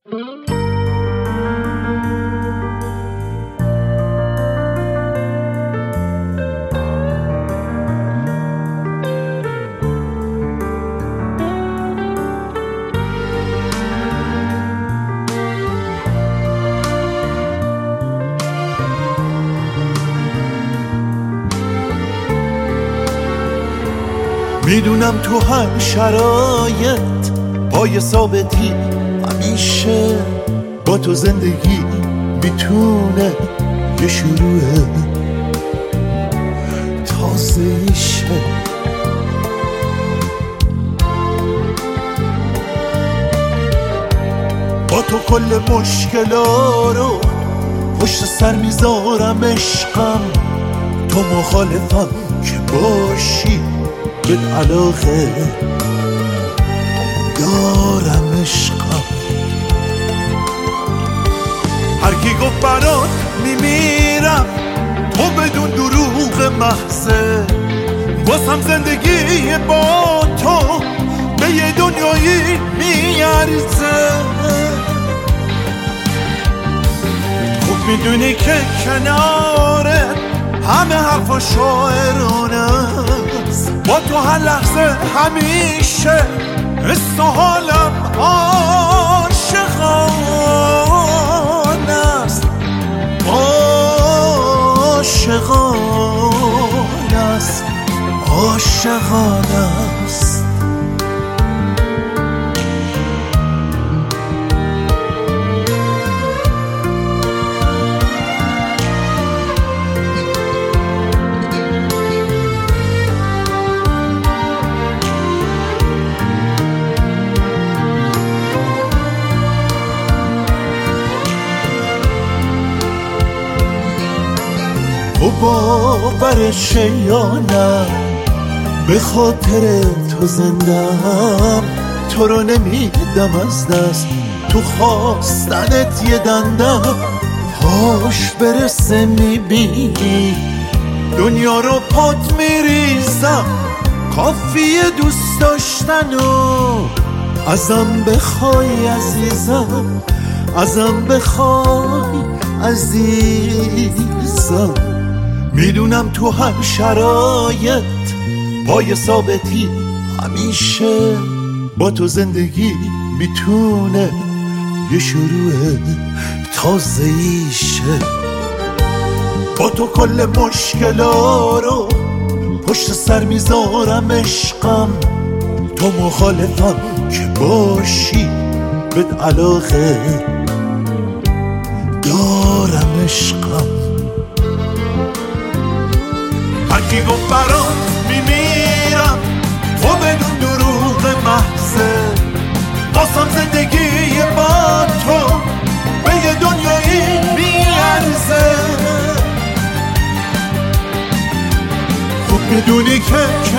میدونم تو هر شرایط پای ثابتی، همیشه با تو زندگی میتونه یه شروع تازه‌ایشه. با تو کل مشکلا رو پشت سر میذارم عشقم، تو مخالفم که باشی به علاقه دارم عشقم. هر کی گفت برات میمیرم تو بدون دروغ محضه، واسم زندگی با تو به یه دنیایی میارزه. خوب میدونی که کناره همه حرفا شاعرانه است، با تو هر لحظه همیشه حس و حالم عاشقانه است، عاشقانه است، عاشقانه است. تو باورشه یا نه به خاطر تو زندم، تو رو نمیدم از دست، تو خواستنت یه دندم. پاش برسه میبینی دنیا رو پات میریزم، کافیه دوست داشتن و ازم بخوای عزیزم، ازم بخوای عزیزم. میدونم تو هر شرایط پای ثابتی، همیشه با تو زندگی میتونه یه شروع تازه‌ایشه. با تو کل مشکلا رو پشت سر میذارم عشقم، تو مخالفم که باشی بهت علاقه دارم عشقم. هر کی گفت برات میمیرم تو بدون دروغ محضه، واسم زندگی با تو به یه دنیایی میارزه. خوب میدونی که